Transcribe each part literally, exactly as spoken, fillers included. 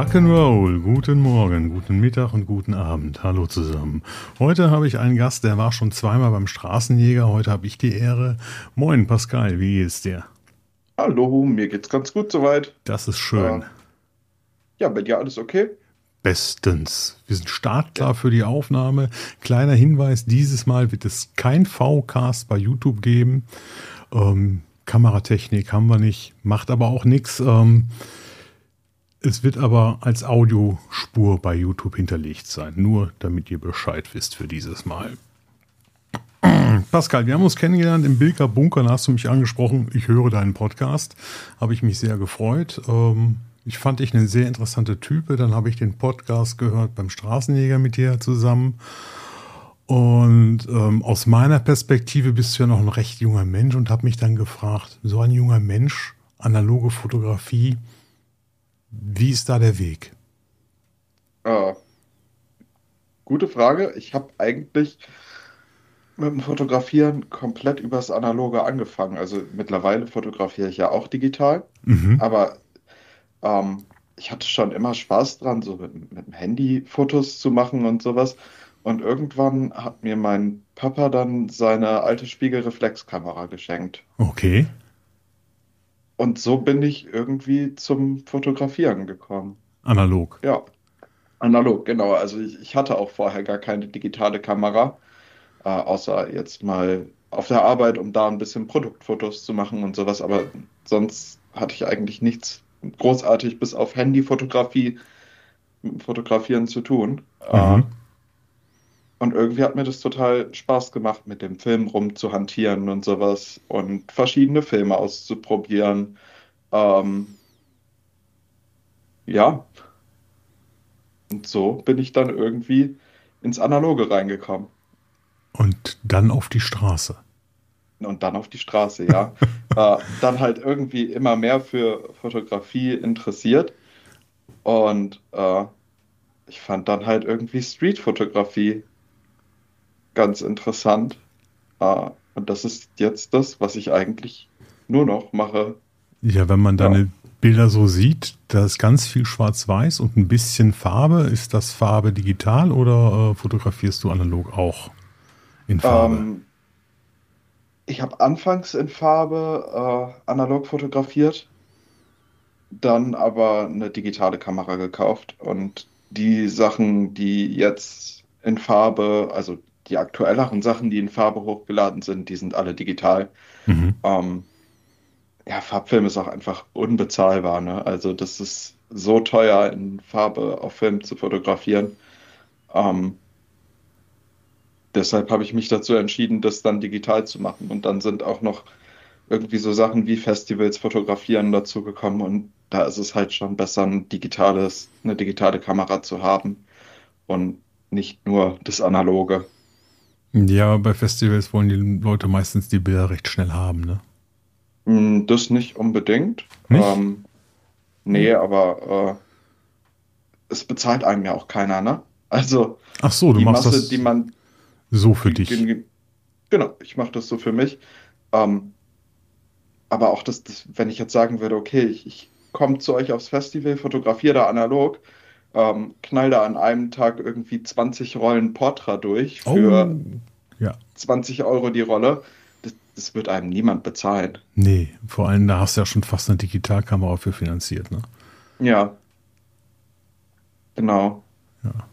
Rock'n'Roll, guten Morgen, guten Mittag und guten Abend. Hallo zusammen. Heute habe ich einen Gast, der war schon zweimal beim Straßenjäger. Heute habe ich die Ehre. Moin Pascal, wie geht's dir? Hallo, mir geht's ganz gut soweit. Das ist Äh, schön. ja, bei dir alles okay? Bestens. Wir sind Ja. startklar für die Aufnahme. Kleiner Hinweis, dieses Mal wird es kein V-Cast bei YouTube geben. Ähm, Kameratechnik haben wir nicht, macht aber auch nichts. Ähm, es wird aber als Audiospur bei YouTube hinterlegt sein. Nur damit ihr Bescheid wisst für dieses Mal. Pascal, wir haben uns kennengelernt im Bilker Bunker, da hast du mich angesprochen, ich höre deinen Podcast, habe ich mich sehr gefreut. Ähm, ich fand dich eine sehr interessante Type, dann habe ich den Podcast gehört beim Straßenjäger mit dir zusammen. Und ähm, aus meiner Perspektive bist du ja noch ein recht junger Mensch und habe mich dann gefragt, so ein junger Mensch, analoge Fotografie, wie ist da der Weg? Äh, Gute Frage. Ich habe eigentlich mit dem Fotografieren komplett übers Analoge angefangen. Also mittlerweile fotografiere ich ja auch digital, Mhm. aber ähm, ich hatte schon immer Spaß dran, so mit, mit dem Handy Fotos zu machen und sowas. Und irgendwann hat mir mein Papa dann seine alte Spiegelreflexkamera geschenkt. Okay, Und so bin ich irgendwie zum Fotografieren gekommen. analog. Ja. Analog, genau. Also ich, ich hatte auch vorher gar keine digitale Kamera, äh, außer jetzt mal auf der Arbeit, um da ein bisschen Produktfotos zu machen und sowas. Aber sonst hatte ich eigentlich nichts großartig bis auf Handyfotografie mit dem Fotografieren zu tun. Äh, Mhm. und irgendwie hat mir das total Spaß gemacht, mit dem Film rumzuhantieren und sowas und verschiedene Filme auszuprobieren. Ähm, ja, und so bin ich dann irgendwie ins Analoge reingekommen. Und dann auf die Straße. Und dann auf die Straße, ja. Äh, dann halt irgendwie immer mehr für Fotografie interessiert. Und äh, ich fand dann halt irgendwie Streetfotografie ganz interessant. Äh, und das ist jetzt das, was ich eigentlich nur noch mache. Ja, wenn man Ja. deine Bilder so sieht, da ist ganz viel Schwarz-Weiß und ein bisschen Farbe. Ist das Farbe digital oder äh, fotografierst du analog auch in Farbe? Ähm, Ich habe anfangs in Farbe äh, analog fotografiert, dann aber eine digitale Kamera gekauft. Und die Sachen, die jetzt in Farbe, also die aktuelleren Sachen, die in Farbe hochgeladen sind, die sind alle digital. Mhm. Ähm, ja, Farbfilm ist auch einfach unbezahlbar, ne? Also das ist so teuer, in Farbe auf Film zu fotografieren. Ähm, Deshalb habe ich mich dazu entschieden, das dann digital zu machen. Und dann sind auch noch irgendwie so Sachen wie Festivals fotografieren dazu gekommen. Und da ist es halt schon besser, ein digitales, eine digitale Kamera zu haben und nicht nur das Analoge. Ja, bei Festivals wollen die Leute meistens die Bilder recht schnell haben, ne? Hm, das nicht unbedingt. Nicht? Ähm, nee, aber äh, es bezahlt einem ja auch keiner, ne? Also Ach so, du die machst Masse, die das man, so für ge- dich. ge- genau, ich mache das so für mich. Ähm, aber auch das, das, wenn ich jetzt sagen würde, okay, ich, ich komme zu euch aufs Festival, fotografiere da analog, ähm, knall da an einem Tag irgendwie zwanzig Rollen Portra durch Oh, für ja. zwanzig Euro die Rolle. Das, das wird einem niemand bezahlen. Nee, vor allem da hast du ja schon fast eine Digitalkamera für finanziert, ne? Ja, genau. Ja.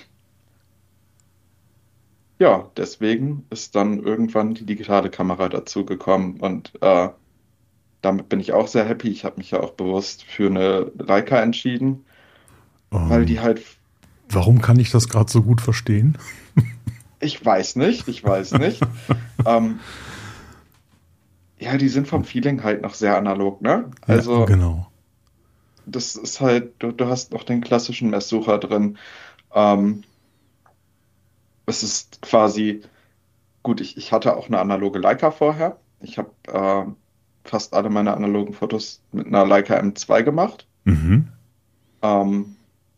Ja, deswegen ist dann irgendwann die digitale Kamera dazu gekommen und äh, damit bin ich auch sehr happy. Ich habe mich ja auch bewusst für eine Leica entschieden, weil Ähm, die halt, warum kann ich das gerade so gut verstehen? ich weiß nicht, ich weiß nicht. Ähm, ja, die sind vom Feeling halt noch sehr analog, ne? Ja, Also genau. das ist halt, du, du hast noch den klassischen Messsucher drin. Ähm, Es ist quasi, gut, ich, ich hatte auch eine analoge Leica vorher. Ich habe äh, fast alle meine analogen Fotos mit einer Leica M zwei gemacht. Mhm. Ähm,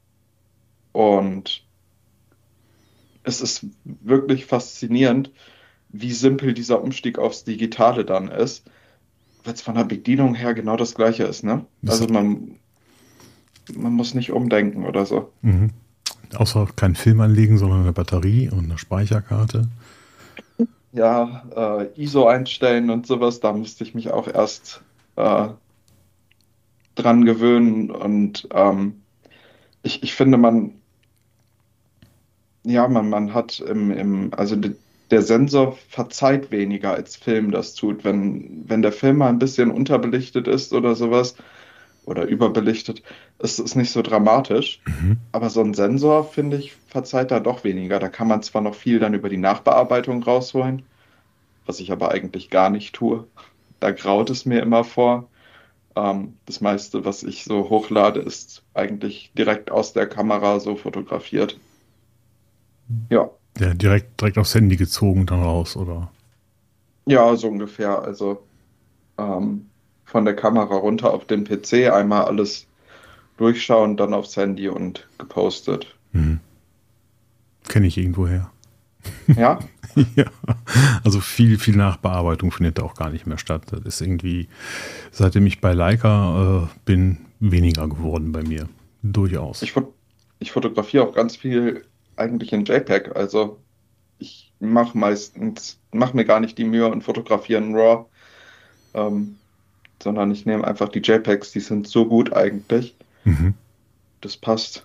und es ist wirklich faszinierend, wie simpel dieser Umstieg aufs Digitale dann ist, weil es von der Bedienung her genau das Gleiche ist, ne? Das Also hat, man, man muss nicht umdenken oder so. Mhm. Außer keinen Film anlegen, sondern eine Batterie und eine Speicherkarte. Ja, äh, I S O einstellen und sowas, da musste ich mich auch erst äh, dran gewöhnen. Und ähm, ich, ich finde, man, ja, man, man hat im, im, also de, der Sensor verzeiht weniger als Film das tut. Wenn, wenn der Film mal ein bisschen unterbelichtet ist oder sowas oder überbelichtet, ist es nicht so dramatisch. Mhm. Aber so ein Sensor, finde ich, verzeiht da doch weniger. Da kann man zwar noch viel dann über die Nachbearbeitung rausholen, was ich aber eigentlich gar nicht tue. Da graut es mir immer vor. Ähm, das meiste, was ich so hochlade, ist eigentlich direkt aus der Kamera so fotografiert. Ja, Ja, direkt, direkt aufs Handy gezogen dann raus, oder? ja, so ungefähr. Also ähm, von der Kamera runter auf den P C, einmal alles durchschauen, dann aufs Handy und gepostet. Mhm. Kenne ich irgendwoher. Ja, Ja, also viel, viel Nachbearbeitung findet da auch gar nicht mehr statt. Das ist irgendwie, seitdem ich bei Leica äh, bin, weniger geworden bei mir. Durchaus. ich, fot ich fotografiere auch ganz viel eigentlich in JPEG. Also ich mache meistens, mache mir gar nicht die Mühe und fotografiere in RAW, ähm, sondern ich nehme einfach die JPEGs, die sind so gut eigentlich. Mhm. Das passt.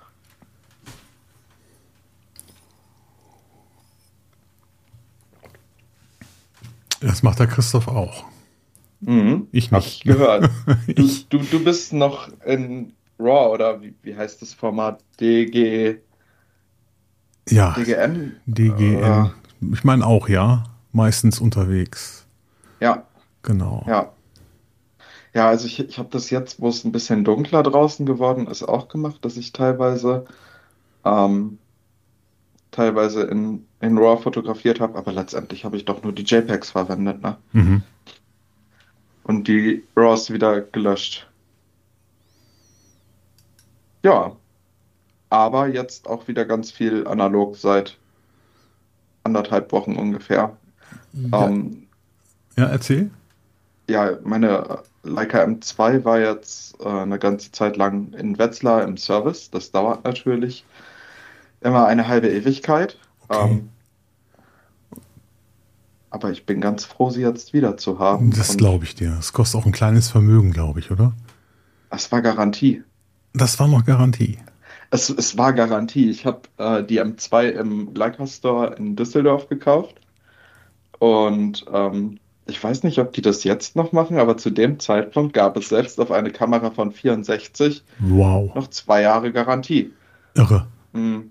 Das macht der Christoph auch. Mhm, Ich hab nicht. ich gehört. Du, Ich, du, du bist noch in RAW oder wie, wie heißt das Format? D G, ja, D G N? Äh, D G N. Ich meine auch, ja. Meistens unterwegs. ja, Genau. ja. Ja, also ich, ich habe das jetzt, wo es ein bisschen dunkler draußen geworden ist, auch gemacht, dass ich teilweise, ähm, teilweise in, in RAW fotografiert habe, aber letztendlich habe ich doch nur die JPEGs verwendet, ne? Mhm. Und die RAWs wieder gelöscht. Ja, aber jetzt auch wieder ganz viel analog seit anderthalb Wochen ungefähr. Ja, Ähm, ja, erzähl. ja, meine Leica M zwei war jetzt äh, eine ganze Zeit lang in Wetzlar im Service. Das dauert natürlich immer eine halbe Ewigkeit. Okay. Ähm, aber ich bin ganz froh, sie jetzt wieder zu haben. Das Und glaube ich dir. Es kostet auch ein kleines Vermögen, glaube ich, oder? es war Garantie. Das war noch Garantie. Es, es war Garantie. Ich habe äh, die M zwei im Leica Store in Düsseldorf gekauft. Und ähm, ich weiß nicht, ob die das jetzt noch machen, aber zu dem Zeitpunkt gab es selbst auf eine Kamera von vierundsechzig Wow. noch zwei Jahre Garantie. Irre. Hm,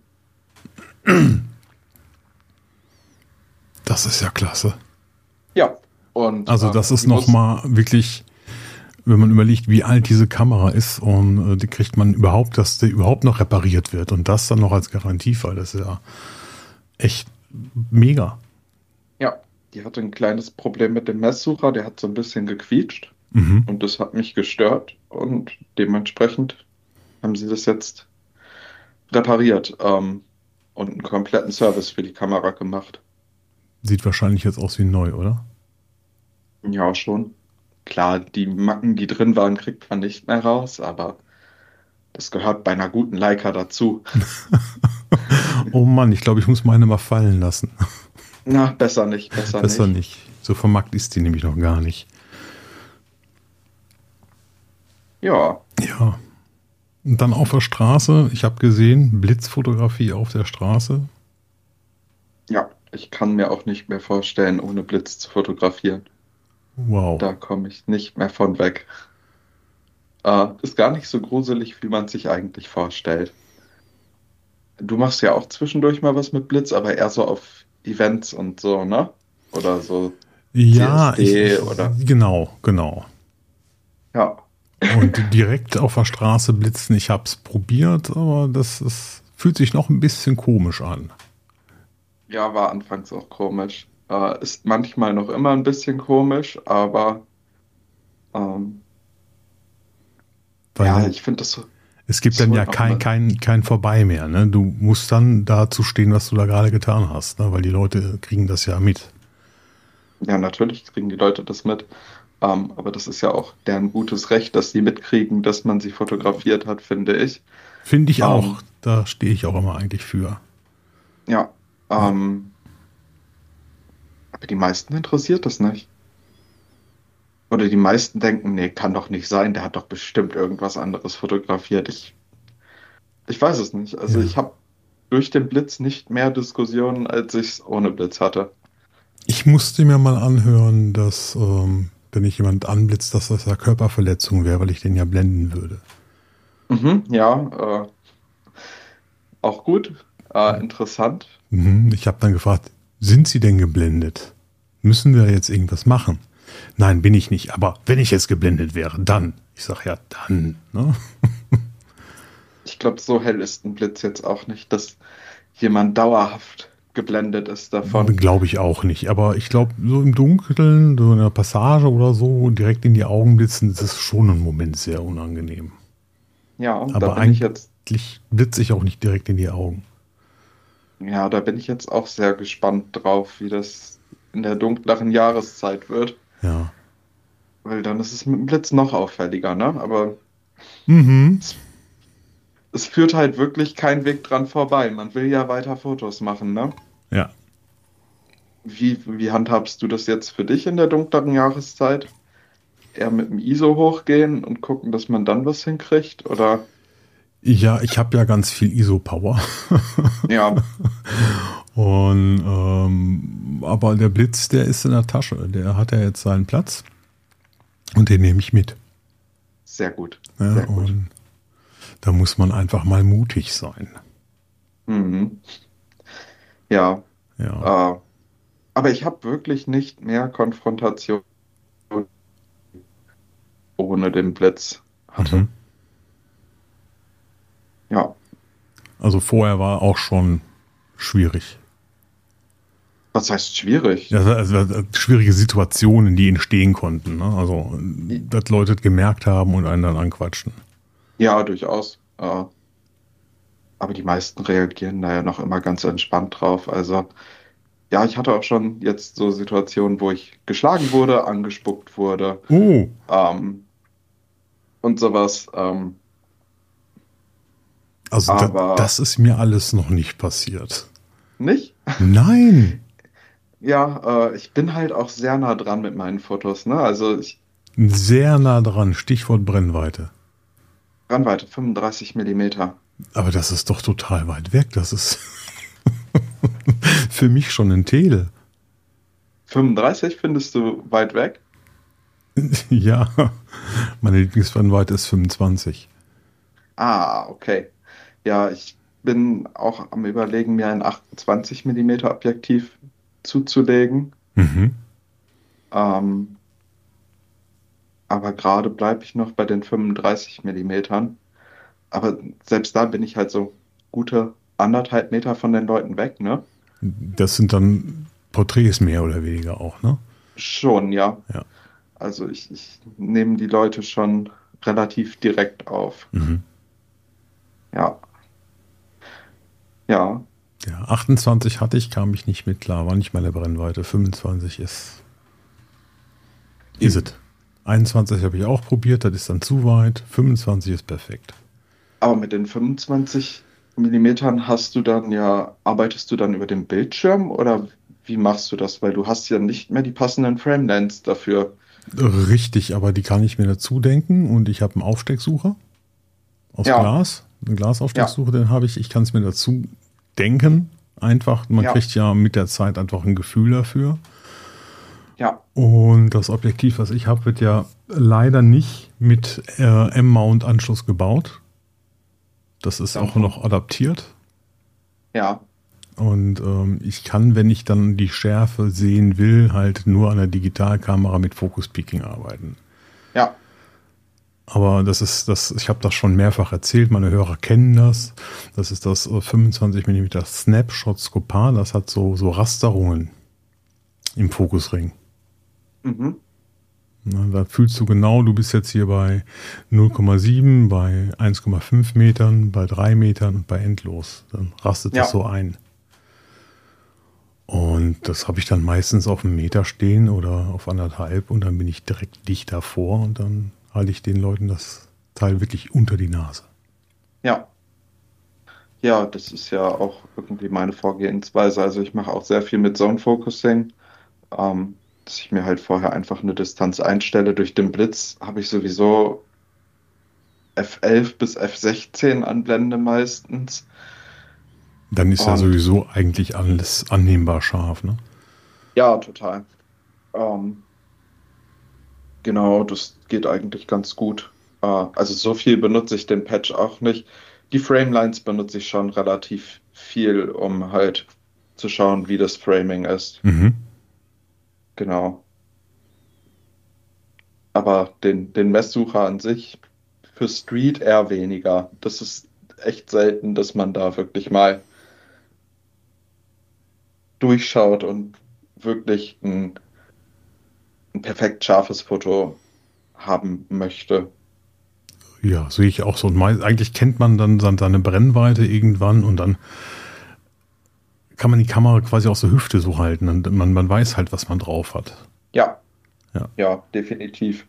Das ist ja klasse. ja, und Also ähm, das ist die muss, nochmal wirklich, wenn man überlegt, wie alt diese Kamera ist und äh, die kriegt man überhaupt, dass die überhaupt noch repariert wird und das dann noch als Garantiefall, das ist ja echt mega. ja, die hatte ein kleines Problem mit dem Messsucher, der hat so ein bisschen gequietscht Mhm. und das hat mich gestört und dementsprechend haben sie das jetzt repariert ähm, und einen kompletten Service für die Kamera gemacht. Sieht wahrscheinlich jetzt aus wie neu, oder? Ja, schon. Klar, die Macken, die drin waren, kriegt man nicht mehr raus, aber das gehört bei einer guten Leica dazu. Oh Mann, ich glaube, ich muss meine mal fallen lassen. Na, besser nicht, besser Besser nicht. nicht. So vermarkt ist die nämlich noch gar nicht. Ja, Ja. Und dann auf der Straße, ich habe gesehen, Blitzfotografie auf der Straße. ja, ich kann mir auch nicht mehr vorstellen, ohne Blitz zu fotografieren. Wow. Da komme ich nicht mehr von weg. Äh, ist gar nicht so gruselig, wie man sich eigentlich vorstellt. Du machst ja auch zwischendurch mal was mit Blitz, aber eher so auf Events und so, ne? Oder so Ja, ich, C S D ich oder genau, genau. ja. Und direkt auf der Straße blitzen, ich habe es probiert, aber das ist, fühlt sich noch ein bisschen komisch an. Ja, war anfangs auch komisch. Äh, ist manchmal noch immer ein bisschen komisch, aber ähm, Weil ja, du, ich finde das, so- es gibt das dann ja holt noch kein, mal. kein, kein Vorbei mehr. Ne? Du musst dann dazu stehen, was du da gerade getan hast, ne? Weil die Leute kriegen das ja mit. Ja, natürlich kriegen die Leute das mit. Ähm, aber das ist ja auch deren gutes Recht, dass sie mitkriegen, dass man sie fotografiert hat, finde ich. Finde ich Ähm, auch. Da stehe ich auch immer eigentlich für. ja, Ja. ähm, aber die meisten interessiert das nicht. Oder die meisten denken, nee, kann doch nicht sein, der hat doch bestimmt irgendwas anderes fotografiert. Ich, ich weiß es nicht. Also Ja. ich habe durch den Blitz nicht mehr Diskussionen, als ich es ohne Blitz hatte. Ich musste mir mal anhören, dass, ähm, wenn ich jemand anblitzt, dass das ja Körperverletzung wäre, weil ich den ja blenden würde. Mhm, ja, äh, auch gut, äh, interessant. Mhm. Ich habe dann gefragt, sind Sie denn geblendet? Müssen wir jetzt irgendwas machen? Nein, bin ich nicht. Aber wenn ich jetzt geblendet wäre, dann. Ich sage ja, dann. Ne? Ich glaube, so hell ist ein Blitz jetzt auch nicht, dass jemand dauerhaft geblendet ist davon. Glaube ich auch nicht. Aber ich glaube, so im Dunkeln, so in einer Passage oder so, direkt in die Augen blitzen, das ist schon ein Moment sehr unangenehm. Ja, da Aber bin ich jetzt, eigentlich blitze ich auch nicht direkt in die Augen. ja, da bin ich jetzt auch sehr gespannt drauf, wie das in der dunkleren Jahreszeit wird. Ja. Weil dann ist es mit dem Blitz noch auffälliger, ne? Aber Mhm. es, es führt halt wirklich kein Weg dran vorbei. Man will ja weiter Fotos machen, ne? Ja. Wie, wie handhabst du das jetzt für dich in der dunkleren Jahreszeit? Eher mit dem I S O hochgehen und gucken, dass man dann was hinkriegt? Oder Ja, ich habe ja ganz viel I S O-Power. ja, Und ähm, aber der Blitz, der ist in der Tasche. Der hat ja jetzt seinen Platz. Und den nehme ich mit. sehr gut. Ja, Sehr gut. und da muss man einfach mal mutig sein. Mhm. Ja, Ja. äh, aber ich habe wirklich nicht mehr Konfrontation ohne den Blitz hatte. Mhm. Ja, Also vorher war auch schon schwierig. was heißt schwierig? Ja, also also schwierige Situationen, die entstehen konnten. Ne? Also, dass Leute gemerkt haben und einen dann anquatschen. Ja, durchaus. Äh, aber die meisten reagieren da ja noch immer ganz entspannt drauf. Also, ja, ich hatte auch schon jetzt so Situationen, wo ich geschlagen wurde, angespuckt wurde, Oh, ähm, und sowas. Ähm, also da, aber das ist mir alles noch nicht passiert. nicht? Nein, Ja, äh, ich bin halt auch sehr nah dran mit meinen Fotos, ne? Also ich sehr nah dran. Stichwort Brennweite. Brennweite fünfunddreißig Millimeter. Aber das ist doch total weit weg. Das ist für mich schon ein Tele. fünfunddreißig findest du weit weg? Ja, meine Lieblingsbrennweite ist fünfundzwanzig. Ah, okay. Ja, ich bin auch am Überlegen, mir ein achtundzwanzig Millimeter Objektiv zuzulegen. Mhm. Ähm, aber gerade bleibe ich noch bei den fünfunddreißig Millimetern. Aber selbst da bin ich halt so gute anderthalb Meter von den Leuten weg, ne? Das sind dann Porträts mehr oder weniger auch, ne? Schon, ja. Ja. Also ich, ich nehme die Leute schon relativ direkt auf. Mhm. Ja, ja, Ja, achtundzwanzig hatte ich, kam ich nicht mit klar, war nicht meine Brennweite. fünfundzwanzig ist, ist es. einundzwanzig habe ich auch probiert, das ist dann zu weit. fünfundzwanzig ist perfekt. aber mit den fünfundzwanzig Millimetern hast du dann ja, arbeitest du dann über den Bildschirm oder wie machst du das? Weil du hast ja nicht mehr die passenden Framelengths dafür. Richtig, aber die kann ich mir dazu denken und ich habe einen Aufstecksucher aus Ja, Glas. Einen ja, Glasaufstecksucher, den habe ich. Ich kann es mir dazu denken. Einfach, man ja, kriegt ja mit der Zeit einfach ein Gefühl dafür. ja, Und das Objektiv, was ich habe, wird ja leider nicht mit äh, M-Mount-Anschluss gebaut. Das ist dann auch vom, noch adaptiert. ja, Und ähm, ich kann, wenn ich dann die Schärfe sehen will, halt nur an der Digitalkamera mit Focus Peaking arbeiten. ja, Aber das ist das, ich habe das schon mehrfach erzählt, meine Hörer kennen das. Das ist das äh, fünfundzwanzig Millimeter Snapshot Scopar, das hat so, so Rasterungen im Fokusring. mhm, Na, da fühlst du genau, du bist jetzt hier bei null Komma sieben, bei eins Komma fünf Metern, bei drei Metern und bei endlos. Dann rastet das ja, so ein. Und das habe ich dann meistens auf einem Meter stehen oder auf anderthalb und dann bin ich direkt dicht davor und dann halte ich den Leuten das Teil wirklich unter die Nase. Ja. Ja, das ist ja auch irgendwie meine Vorgehensweise. Also ich mache auch sehr viel mit Zone Focusing, ähm, dass ich mir halt vorher einfach eine Distanz einstelle. Durch den Blitz habe ich sowieso F elf bis F sechzehn Anblende meistens. Dann ist ja Und sowieso eigentlich alles annehmbar scharf, ne? ja, total. Ähm, genau, das geht eigentlich ganz gut. Äh, also so viel benutze ich den Patch auch nicht. Die Framelines benutze ich schon relativ viel, um halt zu schauen, wie das Framing ist. Mhm. Genau. Aber den, den Messsucher an sich für Street eher weniger. Das ist echt selten, dass man da wirklich mal durchschaut und wirklich ein, ein perfekt scharfes Foto haben möchte. Ja, sehe ich auch so. Und mei- eigentlich kennt man dann san- seine Brennweite irgendwann und dann kann man die Kamera quasi aus der Hüfte so halten. Und man, man weiß halt, was man drauf hat. Ja, Ja. ja, definitiv.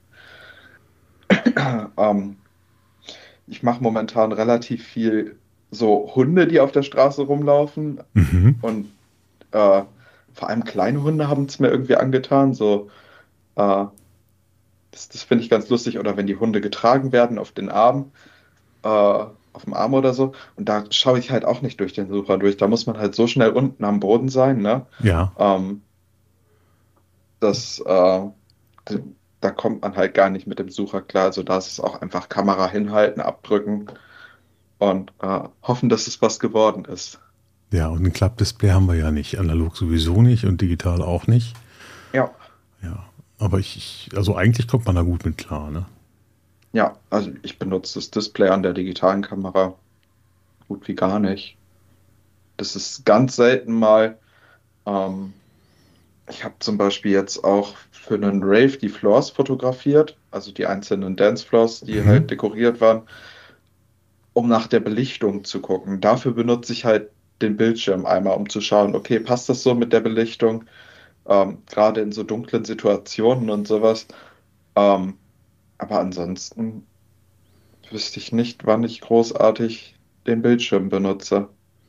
Ähm, ich mache momentan relativ viel so Hunde, die auf der Straße rumlaufen. Mhm. Und äh, vor allem kleine Hunde haben es mir irgendwie angetan. So, äh, das, das finde ich ganz lustig. Oder wenn die Hunde getragen werden auf den Arm, äh, auf dem Arm oder so. Und da schaue ich halt auch nicht durch den Sucher durch. Da muss man halt so schnell unten am Boden sein, ne? Ja. Ähm, das, äh, da kommt man halt gar nicht mit dem Sucher klar. Also da ist es auch einfach Kamera hinhalten, abdrücken und äh, hoffen, dass es was geworden ist. Ja, und ein Klappdisplay haben wir ja nicht. Analog sowieso nicht und digital auch nicht. Ja, Ja. Aber ich, ich, also eigentlich kommt man da gut mit klar, ne? ja, also ich benutze das Display an der digitalen Kamera gut wie gar nicht. Das ist ganz selten mal. Ähm, ich habe zum Beispiel jetzt auch für einen Rave die Floors fotografiert, also die einzelnen Dancefloors, die Mhm. halt dekoriert waren, um nach der Belichtung zu gucken. Dafür benutze ich halt den Bildschirm einmal, um zu schauen, okay, passt das so mit der Belichtung? Ähm, gerade in so dunklen Situationen und sowas. Ähm, aber ansonsten wüsste ich nicht, wann ich großartig den Bildschirm benutze.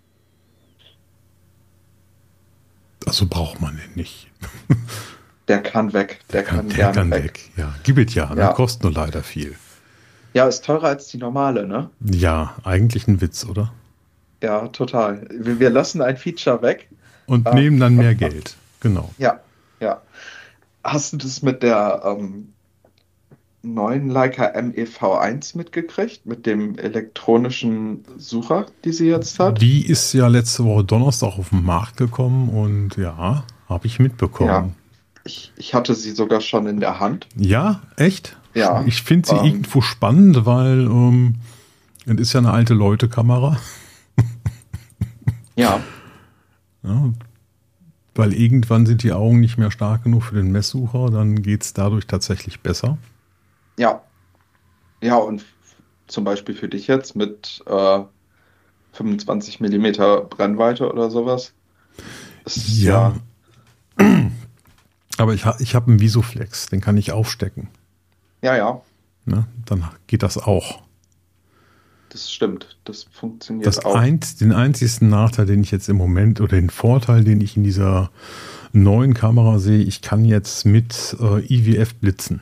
Also braucht man den nicht. Der kann weg, Der der kann, kann der gerne kann weg. weg. Ja, gibt es ja, ne? Ja, Kostet nur leider viel. ja, ist teurer als die normale, ne? Ja, eigentlich ein Witz, oder? Ja, total. Wir, wir lassen ein Feature weg. Und Äh, nehmen dann mehr und, Geld. Genau. ja, ja. Hast du das mit der ähm, neuen Leica M E V eins mitgekriegt? Mit dem elektronischen Sucher, die sie jetzt hat? Die ist ja letzte Woche Donnerstag auf den Markt gekommen und ja, habe ich Ja, mitbekommen. ich, ich hatte sie sogar schon in der Hand. Ja, echt? Ja, Ich finde sie ähm, irgendwo spannend, weil ähm, es ist ja eine alte Leute-Kamera. ja, Ja, weil irgendwann sind die Augen nicht mehr stark genug für den Messsucher, dann geht es dadurch tatsächlich besser. ja, ja, und f- zum Beispiel für dich jetzt mit äh, fünfundzwanzig Millimeter Brennweite oder sowas. Das ist Ja, ja, aber ich, ha ich habe einen Visoflex, den kann ich aufstecken. ja, ja, Ne? Dann geht das auch. das stimmt. Das funktioniert Das auch. einz, den einzigsten Nachteil, den ich jetzt im Moment oder den Vorteil, den ich in dieser neuen Kamera sehe, ich kann jetzt mit äh, I W F blitzen.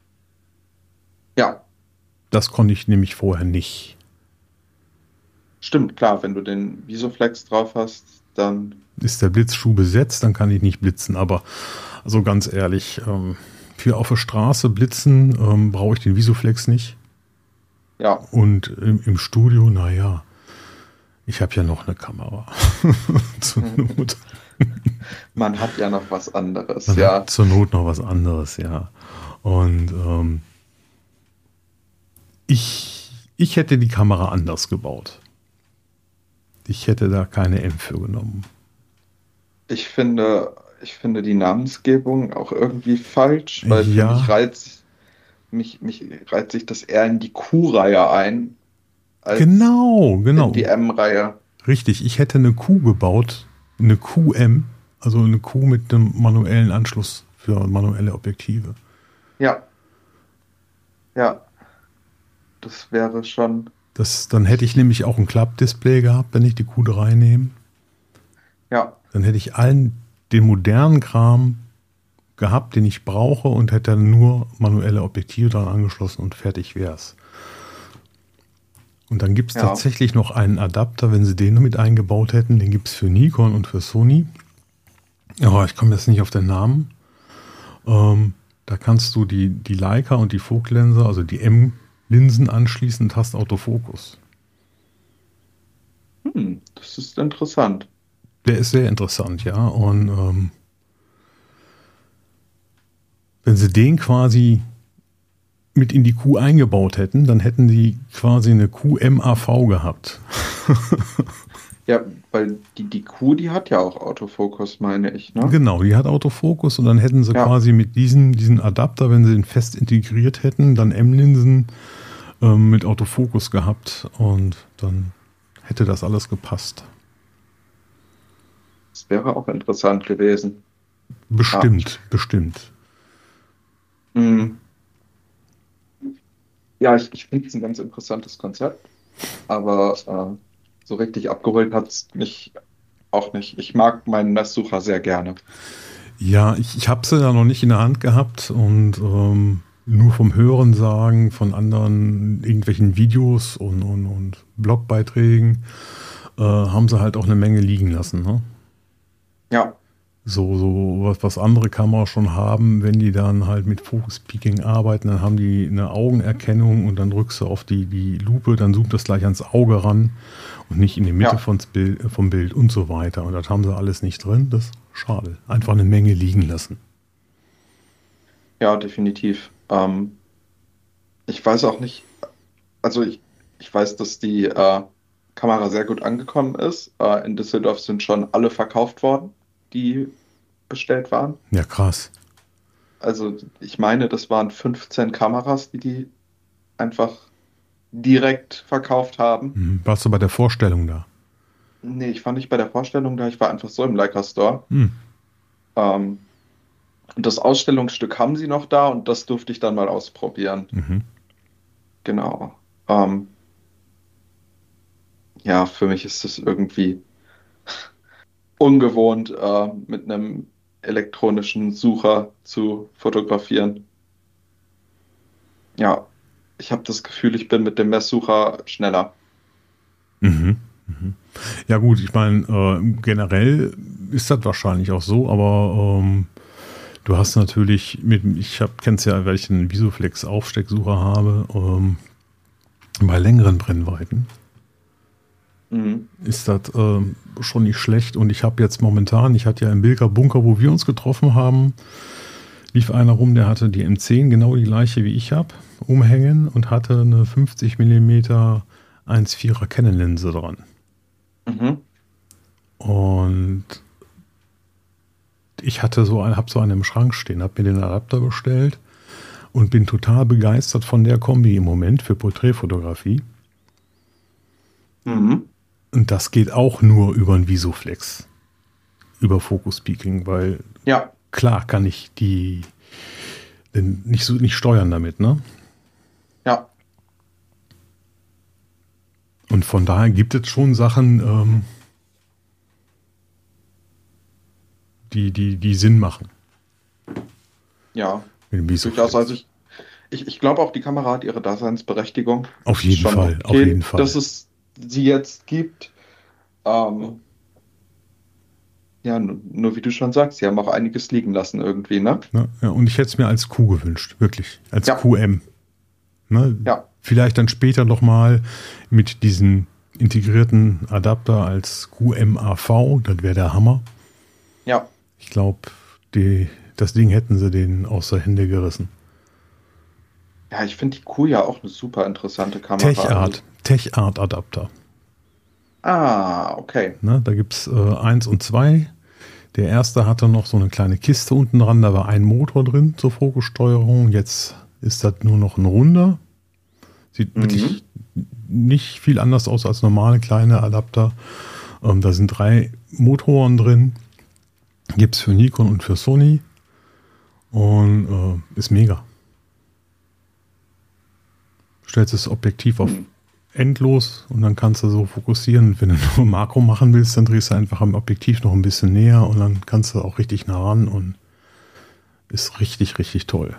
Ja, Das konnte ich nämlich vorher nicht. stimmt, klar. Wenn du den Visoflex drauf hast, dann Ist der Blitzschuh besetzt, dann kann ich nicht blitzen. Aber also ganz ehrlich, ähm, für auf der Straße blitzen ähm, brauche ich den Visoflex nicht. ja, Und im, im Studio, naja, ich habe ja noch eine Kamera. Zur Not. man hat ja noch was anderes. Man Ja, hat zur Not noch was anderes, ja. Und ähm, ich, ich hätte die Kamera anders gebaut. Ich hätte da keine M für genommen. ich finde, ich finde die Namensgebung auch irgendwie falsch, weil für mich Ja, reizt, mich, mich reizt sich das eher in die Q-Reihe ein, als genau, in die genau. M-Reihe. Richtig, ich hätte eine Q gebaut, eine Q M. Also eine Q mit einem manuellen Anschluss für manuelle Objektive. Ja. Ja. Das wäre schon. Das, dann hätte ich nämlich auch ein Klappdisplay gehabt, wenn ich die Q drei nehme. Ja. Dann hätte ich allen den modernen Kram gehabt, den ich brauche und hätte dann nur manuelle Objektive dran angeschlossen und fertig wär's. Und dann gibt es ja. tatsächlich noch einen Adapter, wenn sie den mit eingebaut hätten, den gibt es für Nikon und für Sony. Ja, ich komme jetzt nicht auf den Namen. Ähm, da kannst du die, die Leica und die Vogt-Linse, also die M-Linsen anschließen und hast Autofokus. Hm, das ist interessant. Der ist sehr interessant, ja. Und ähm, wenn sie den quasi mit in die Q eingebaut hätten, dann hätten die quasi eine Q M A V gehabt. Ja, weil die, die Q, die hat ja auch Autofokus, meine ich, ne? Genau, die hat Autofokus und dann hätten sie ja. quasi mit diesem diesen Adapter, wenn sie ihn fest integriert hätten, dann M-Linsen ähm, mit Autofokus gehabt und dann hätte das alles gepasst. Das wäre auch interessant gewesen. Bestimmt, ja. bestimmt. Mhm. Ja, ich, ich finde es ein ganz interessantes Konzept, aber äh, so richtig abgeholt hat es mich auch nicht. Ich mag meinen Messsucher sehr gerne. Ja, ich, ich habe sie ja noch nicht in der Hand gehabt und ähm, nur vom Hören sagen, von anderen irgendwelchen Videos und, und, und Blogbeiträgen äh, haben sie halt auch eine Menge liegen lassen. Ne? Ja. So, so was, was andere Kameras schon haben, wenn die dann halt mit Focus Peaking arbeiten, dann haben die eine Augenerkennung und dann drückst du auf die, die Lupe, dann zoomt das gleich ans Auge ran und nicht in die Mitte ja. vom, Bild, vom Bild und so weiter. Und das haben sie alles nicht drin. Das ist schade. Einfach eine Menge liegen lassen. Ja, definitiv. Ähm, ich weiß auch nicht, also ich, ich weiß, dass die äh, Kamera sehr gut angekommen ist. Äh, in Düsseldorf sind schon alle verkauft worden, die bestellt waren. Ja, krass. Also ich meine, das waren fünfzehn Kameras, die die einfach direkt verkauft haben. Mhm. Warst du bei der Vorstellung da? Nee, ich war nicht bei der Vorstellung da, ich war einfach so im Leica Store. Mhm. Ähm, und das Ausstellungsstück haben sie noch da und das durfte ich dann mal ausprobieren. Mhm. Genau. Ähm, ja, für mich ist es irgendwie ungewohnt, äh, mit einem elektronischen Sucher zu fotografieren. Ja, ich habe das Gefühl, ich bin mit dem Messsucher schneller. Mhm. Mhm. Ja gut, ich meine, äh, generell ist das wahrscheinlich auch so, aber ähm, du hast natürlich, mit, ich hab, kennst ja, weil ich einen Visuflex Aufstecksucher habe, ähm, bei längeren Brennweiten. Mhm. Ist das äh, schon nicht schlecht. Und ich habe jetzt momentan, ich hatte ja im Bilker Bunker, wo wir uns getroffen haben, lief einer rum, der hatte die M zehn, genau die gleiche wie ich habe, umhängen und hatte eine fünfzig Millimeter eins Komma vierer Canon-Linse dran. Mhm. Und ich hatte so einen, habe so einen im Schrank stehen, habe mir den Adapter bestellt und bin total begeistert von der Kombi im Moment für Porträtfotografie. Mhm. Und das geht auch nur über ein Visuflex, über Focus Peaking, weil ja. klar kann ich die denn nicht so nicht steuern damit, ne? Ja. Und von daher gibt es schon Sachen, ähm, die, die, die Sinn machen. Ja, durchaus. Also ich, ich, ich glaube auch, die Kamera hat ihre Daseinsberechtigung. Auf jeden Schon Fall, okay, auf jeden Fall. Dass es sie jetzt gibt. Ähm, ja, nur, nur wie du schon sagst, sie haben auch einiges liegen lassen irgendwie, ne? Ja, ja, und ich hätte es mir als Q gewünscht, wirklich, als ja. Q M. Ne? Ja. Vielleicht dann später nochmal mit diesem integrierten Adapter als Q M A V, das wäre der Hammer. Ja. Ich glaube, das Ding hätten sie denen aus der Hände gerissen. Ja, ich finde die Q ja auch eine super interessante Kamera. TechArt, TechArt Adapter. Ah, okay. Ne, da gibt es äh, eins und zwei. Der erste hatte noch so eine kleine Kiste unten dran, da war ein Motor drin zur Fokussteuerung. Jetzt ist das nur noch ein runder. Sieht mhm. wirklich nicht viel anders aus als normale kleine Adapter. Ähm, da sind drei Motoren drin. Gibt es für Nikon und für Sony. Und äh, ist mega. Stellst das Objektiv auf Hm. endlos und dann kannst du so fokussieren. Wenn du nur Makro machen willst, dann drehst du einfach am Objektiv noch ein bisschen näher und dann kannst du auch richtig nah ran und ist richtig, richtig toll.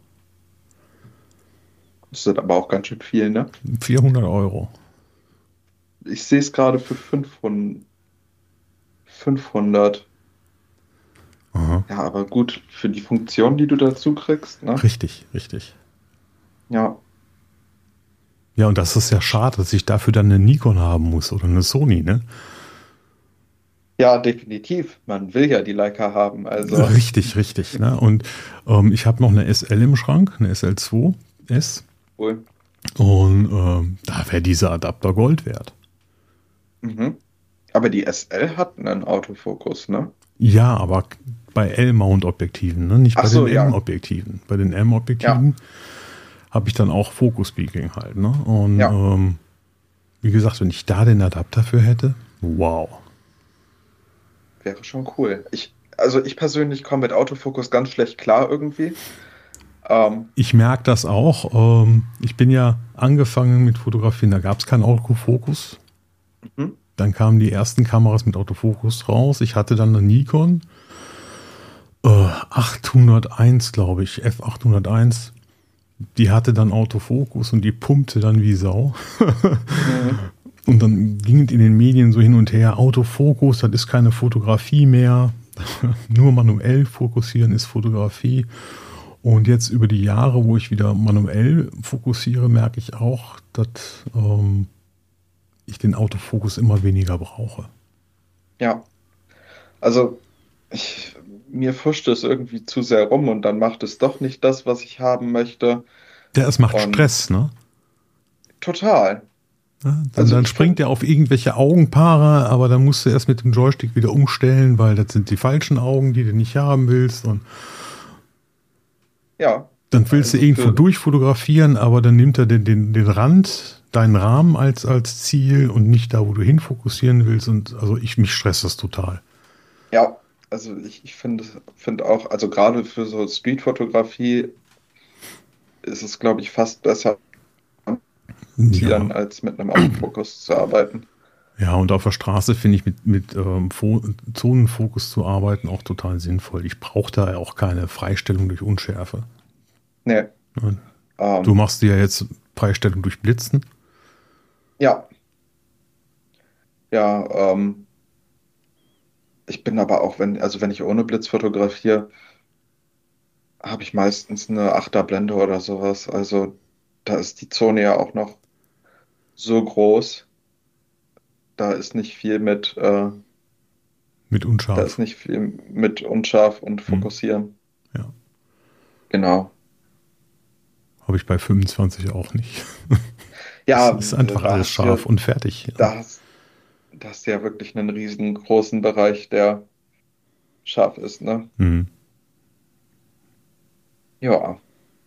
Das ist aber auch ganz schön viel, ne? vierhundert Euro. Ich sehe es gerade für fünfhundert. fünfhundert. Aha. Ja, aber gut, für die Funktion, die du dazu kriegst, ne? Richtig, richtig. Ja, Ja, und das ist ja schade, dass ich dafür dann eine Nikon haben muss oder eine Sony, ne? ja, definitiv. Man will ja die Leica haben, also Richtig, richtig. Ne? Und ähm, ich habe noch eine S L im Schrank, eine S L zwei S. cool. Und ähm, da wäre dieser Adapter Gold wert. Mhm. Aber die S L hat einen Autofokus, ne? Ja, aber bei L-Mount-Objektiven, ne? Nicht Ach bei so, den ja. M-Objektiven. Bei den Ja, M-Objektiven habe ich dann auch Focus Peaking halt. Ne? Und ja. ähm, wie gesagt, wenn ich da den Adapter für hätte, wow. Wäre schon cool. Ich, also ich persönlich komme mit Autofokus ganz schlecht klar irgendwie. Ähm, Ich merke das auch. Ähm, ich bin ja angefangen mit Fotografieren, da gab es keinen Autofokus. mhm. Dann kamen die ersten Kameras mit Autofokus raus. Ich hatte dann eine Nikon äh, achthunderteins, glaube ich, F achthunderteins. Die hatte dann Autofokus und die pumpte dann wie Sau. Mhm. Und dann ging es in den Medien so hin und her, Autofokus, das ist keine Fotografie mehr. Nur manuell fokussieren ist Fotografie. Und jetzt über die Jahre, wo ich wieder manuell fokussiere, merke ich auch, dass ähm, ich den Autofokus immer weniger brauche. Ja, also ich, mir pfuscht es irgendwie zu sehr rum und dann macht es doch nicht das, was ich haben möchte. Der, es macht Und Stress, ne? total. Ja, dann, Also dann ich springt finde, er auf irgendwelche Augenpaare, aber dann musst du erst mit dem Joystick wieder umstellen, weil das sind die falschen Augen, die du nicht haben willst. Und ja, dann willst du also irgendwo für, durchfotografieren, aber dann nimmt er den, den, den Rand, deinen Rahmen als, als Ziel und nicht da, wo du hinfokussieren willst. Und also ich, mich stresst das total. ja, also ich, ich finde finde auch, also gerade für so Streetfotografie ist es, glaube ich, fast besser Ja, tieren, als mit einem Autofokus zu arbeiten. ja, und auf der Straße finde ich mit, mit ähm, Fo- Zonenfokus zu arbeiten auch total sinnvoll. Ich brauche da auch keine Freistellung durch Unschärfe. Nee, Ne? Du ähm, machst dir ja jetzt Freistellung durch Blitzen. ja, ja, ähm, ich bin aber auch, wenn, also wenn ich ohne Blitz fotografiere, habe ich meistens eine Achterblende oder sowas. Also da ist die Zone ja auch noch so groß. Da ist nicht viel mit, äh, Mit da unscharf. ist nicht viel mit unscharf und Hm. fokussieren. Ja, Genau. habe ich bei fünfundzwanzig auch nicht. Es Ja, ist einfach da alles hast du ja, scharf und fertig. Ja. da hast, da hast du ja wirklich einen riesengroßen Bereich, der scharf ist, ne? Hm. Ja,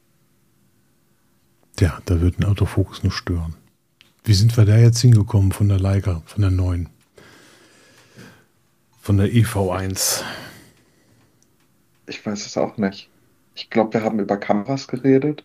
Ja, da wird ein Autofokus nur stören. Wie sind wir da jetzt hingekommen von der Leica, von der neuen, von der E V eins? ich weiß es auch nicht. Ich glaube, wir haben über Kameras geredet.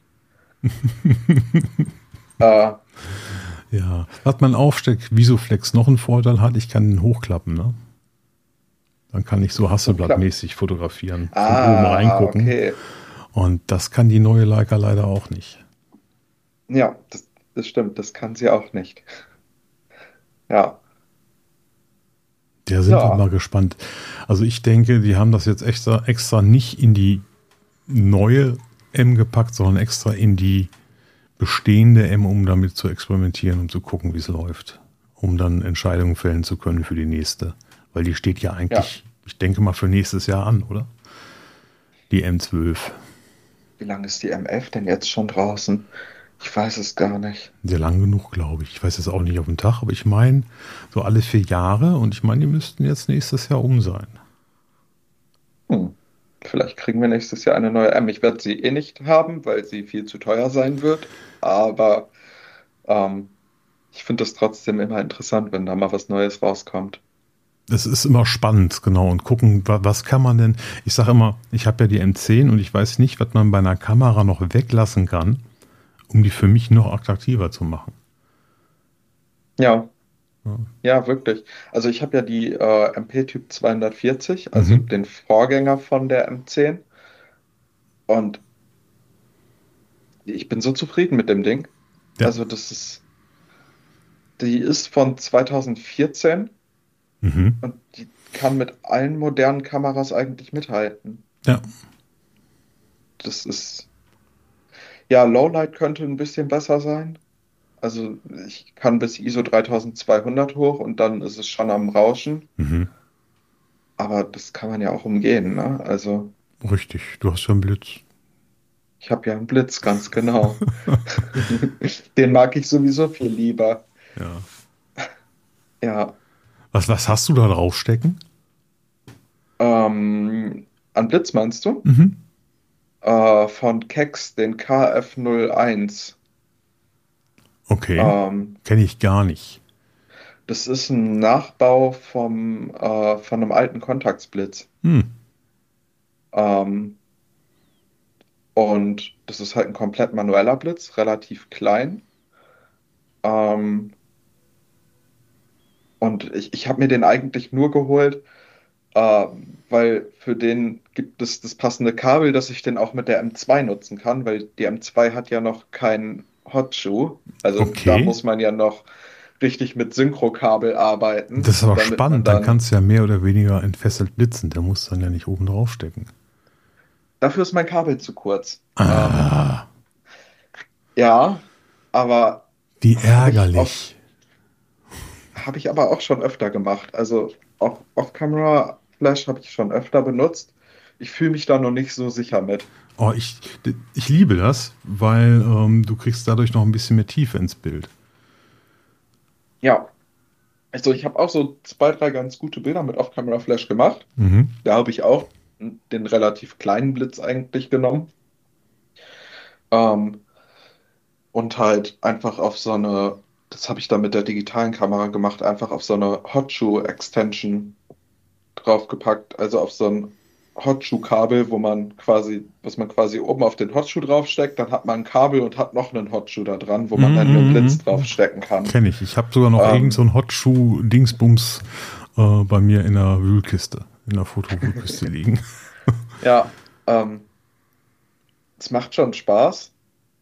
Äh, Ja, was man aufsteckt, Visoflex noch einen Vorteil hat, ich kann ihn hochklappen, ne? Dann kann ich so hochklappen. Hasselblattmäßig fotografieren, von oben Ah, reingucken. okay. Und das kann die neue Leica leider auch nicht. Ja, das, das stimmt. Das kann sie auch nicht. Ja, Da sind wir ja, mal gespannt. Also ich denke, die haben das jetzt extra, extra nicht in die neue M gepackt, sondern extra in die bestehende M, um damit zu experimentieren und zu gucken, wie es läuft. Um dann Entscheidungen fällen zu können für die nächste. Weil die steht ja ja. eigentlich, ich denke mal, für nächstes Jahr an, oder? Die M zwölf. Wie lange ist die M elf denn jetzt schon draußen? Ich weiß es gar nicht. Sehr lang genug, glaube ich. Ich weiß jetzt auch nicht auf den Tag, aber ich meine, so alle vier Jahre und ich meine, die müssten jetzt nächstes Jahr um sein. Hm. Vielleicht kriegen wir nächstes Jahr eine neue M. Ich werde sie eh nicht haben, weil sie viel zu teuer sein wird. Aber ähm, ich finde es trotzdem immer interessant, wenn da mal was Neues rauskommt. Es ist immer spannend, genau, und gucken, wa- was kann man denn, ich sage immer, ich habe ja die M zehn und ich weiß nicht, was man bei einer Kamera noch weglassen kann, um die für mich noch attraktiver zu machen. Ja, Ja. ja, wirklich. Also ich habe ja die äh, M P-Typ zweihundertvierzig, also Mhm. den Vorgänger von der M zehn. Und ich bin so zufrieden mit dem Ding. Ja. Also das ist, die ist von zweitausendvierzehn Mhm. und die kann mit allen modernen Kameras eigentlich mithalten. Ja. Das ist, ja, Lowlight könnte ein bisschen besser sein. Also ich kann bis I S O dreitausendzweihundert hoch und dann ist es schon am Rauschen. Mhm. Aber das kann man ja auch umgehen, ne? Also Richtig, du hast ja einen Blitz. ich habe ja einen Blitz, ganz genau. Den mag ich sowieso viel lieber. Ja. Ja, Was, was hast du da draufstecken? ähm, an Blitz meinst du? Mhm. Äh, von Kex, den K F null eins. Okay, Ähm, kenne ich gar nicht. Das ist ein Nachbau vom, äh, von einem alten Kontaktblitz. Hm. Ähm, und das ist halt ein komplett manueller Blitz, relativ klein. Ähm, und ich, ich habe mir den eigentlich nur geholt, äh, weil für den gibt es das passende Kabel, dass ich den auch mit der M zwei nutzen kann, weil die M zwei hat ja noch keinen Hotshoe. Also da Okay, muss man ja noch richtig mit Synchrokabel arbeiten, das ist aber damit man spannend. Dann dann. kannst du ja mehr oder weniger entfesselt blitzen. Der muss dann ja nicht oben draufstecken. Dafür ist mein Kabel zu kurz. Ähm, Ah, ja, aber wie habe ich auch, ärgerlich. habe ich aber auch schon öfter gemacht. Also auch Off-Camera-Flash habe ich schon öfter benutzt. Ich fühle mich da noch nicht so sicher mit. Oh, ich, ich liebe das, weil ähm, du kriegst dadurch noch ein bisschen mehr Tiefe ins Bild. Ja, also ich habe auch so zwei, drei ganz gute Bilder mit Off-Camera-Flash gemacht. Mhm. Da habe ich auch den relativ kleinen Blitz eigentlich genommen. Ähm, und halt einfach auf so eine, das habe ich dann mit der digitalen Kamera gemacht, einfach auf so eine Hotshoe-Extension draufgepackt, also auf so ein Hotshoe-Kabel, wo man quasi, was man quasi oben auf den Hotshoe draufsteckt, dann hat man ein Kabel und hat noch einen Hotshoe da dran, wo man dann einen Blitz Mhm. draufstecken kann. Kenne ich. Ich habe sogar noch irgend so Ähm, einen Hotshoe-Dingsbums äh, bei mir in der Wühlkiste, in der Fotowühlkiste liegen. ja, ähm, es macht schon Spaß.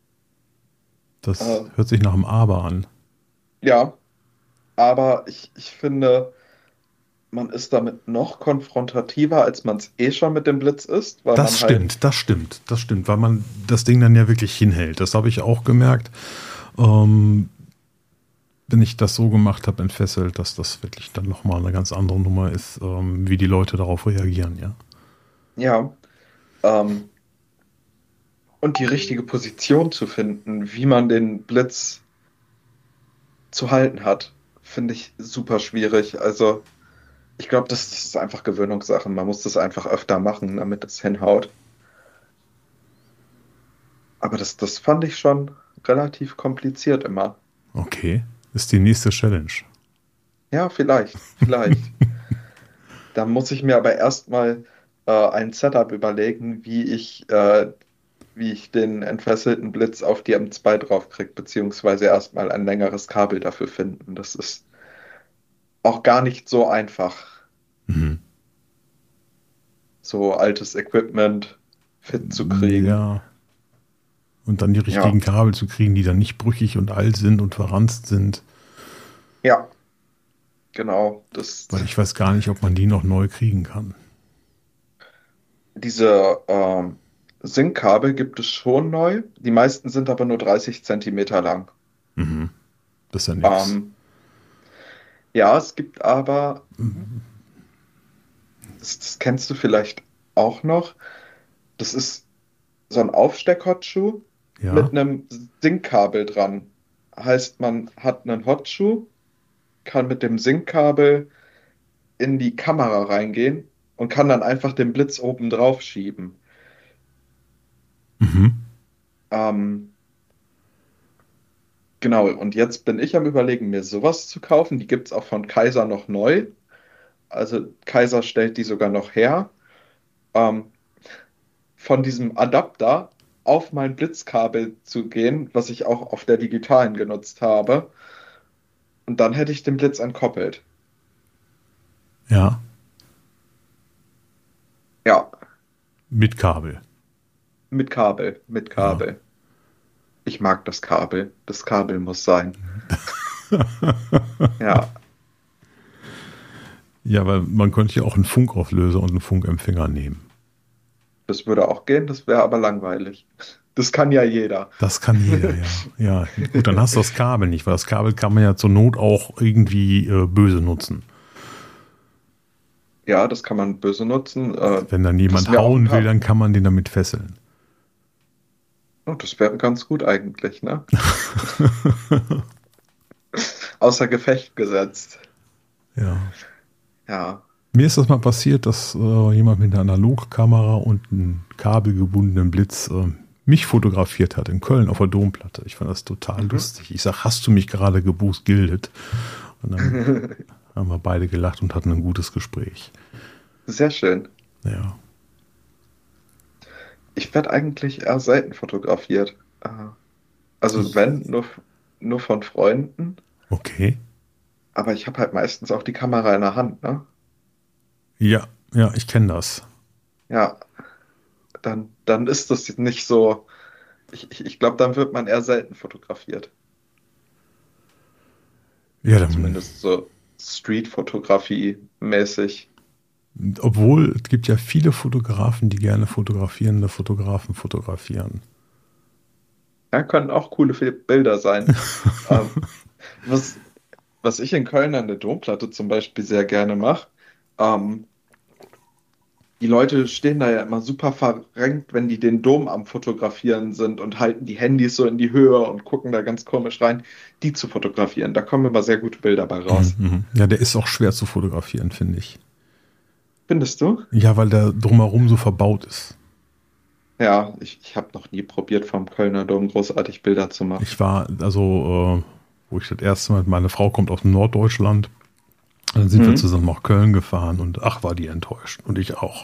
Das Äh, hört sich nach einem Aber an. ja, aber ich, ich finde, man ist damit noch konfrontativer, als man es eh schon mit dem Blitz ist, weil Das man halt, stimmt, das stimmt, das stimmt, weil man das Ding dann ja wirklich hinhält. Das habe ich auch gemerkt, ähm, wenn ich das so gemacht habe, entfesselt, dass das wirklich dann nochmal eine ganz andere Nummer ist, ähm, wie die Leute darauf reagieren, ja. ja, ähm, und die richtige Position zu finden, wie man den Blitz zu halten hat, finde ich super schwierig. Also, ich glaube, das ist einfach Gewöhnungssache. Man muss das einfach öfter machen, damit es hinhaut. Aber das, das fand ich schon relativ kompliziert immer. Okay, ist die nächste Challenge. Ja, vielleicht, vielleicht. Da muss ich mir aber erstmal äh, ein Setup überlegen, wie ich, äh, wie ich den entfesselten Blitz auf die M zwei draufkriege, beziehungsweise erstmal ein längeres Kabel dafür finden. Das ist auch gar nicht so einfach, Mhm. so altes Equipment fit zu kriegen. Ja, und dann die Ja, richtigen Kabel zu kriegen, die dann nicht brüchig und alt sind und verranzt sind, ja, genau. Das, weil ich weiß gar nicht, ob man die noch neu kriegen kann. diese ähm, Sync-Kabel gibt es schon neu. Die meisten sind aber nur dreißig Zentimeter lang. Mhm. Das ist ja nix. Ähm, ja, es gibt aber, das, das kennst du vielleicht auch noch, das ist so ein Aufsteck-Hotshoe mit Ja. einem Sync-Kabel dran. Heißt, man hat einen Hotshoe, kann mit dem Sync-Kabel in die Kamera reingehen und kann dann einfach den Blitz oben drauf schieben. Mhm. Ähm, genau, und jetzt bin ich am Überlegen, mir sowas zu kaufen. Die gibt es auch von Kaiser noch neu. also Kaiser stellt die sogar noch her, ähm, von diesem Adapter auf mein Blitzkabel zu gehen, was ich auch auf der digitalen genutzt habe. Und dann hätte ich den Blitz entkoppelt. Ja, Ja, mit Kabel. mit Kabel, mit Ja. Kabel. Ich mag das Kabel. Das Kabel muss sein. Ja, Ja, weil man könnte ja auch einen Funkauflöser und einen Funkempfänger nehmen. das würde auch gehen, das wäre aber langweilig. Das kann ja jeder. Das kann jeder, ja. Ja, gut, dann hast du das Kabel nicht, weil das Kabel kann man ja zur Not auch irgendwie äh, böse nutzen. Ja, das kann man böse nutzen. Äh, Wenn dann das jemand mir auch ein hauen will, paar. dann kann man den damit fesseln. Oh, das wäre ganz gut eigentlich, ne? Außer Gefecht gesetzt. Ja. Ja. Mir ist das mal passiert, dass äh, jemand mit einer Analogkamera und einem kabelgebundenen Blitz äh, mich fotografiert hat in Köln auf der Domplatte. Ich fand das total Mhm. lustig. Ich sag, hast du mich gerade gebußgildet? Und dann haben wir beide gelacht und hatten ein gutes Gespräch. Sehr schön. Ja. Ich werde eigentlich eher selten fotografiert. Äh, Also Ich, wenn, nur, nur von Freunden. okay. Aber ich habe halt meistens auch die Kamera in der Hand, ne? Ja, ja, ich kenne das. Ja, dann, dann ist das nicht so. Ich, ich, ich glaube, dann wird man eher selten fotografiert. Ja, dann, Zumindest so Street-Fotografie mäßig. obwohl es gibt ja viele Fotografen, die gerne fotografierende Fotografen fotografieren. Ja, können auch coole Fi- Bilder sein. Ähm, was, was ich in Köln an der Domplatte zum Beispiel sehr gerne mache, ähm, die Leute stehen da ja immer super verrenkt, wenn die den Dom am Fotografieren sind und halten die Handys so in die Höhe und gucken da ganz komisch rein, die zu fotografieren. Da kommen immer sehr gute Bilder bei Mhm, raus. mhm. Ja, der ist auch schwer zu fotografieren, finde ich. Findest du? Ja, weil der drumherum so verbaut ist. Ja, ich, ich habe noch nie probiert, vom Kölner Dom großartig Bilder zu machen. Ich war, also, äh, wo ich das erste Mal, meine Frau kommt aus Norddeutschland, dann sind wir Mhm. zusammen nach Köln gefahren und ach, war die enttäuscht. Und ich auch.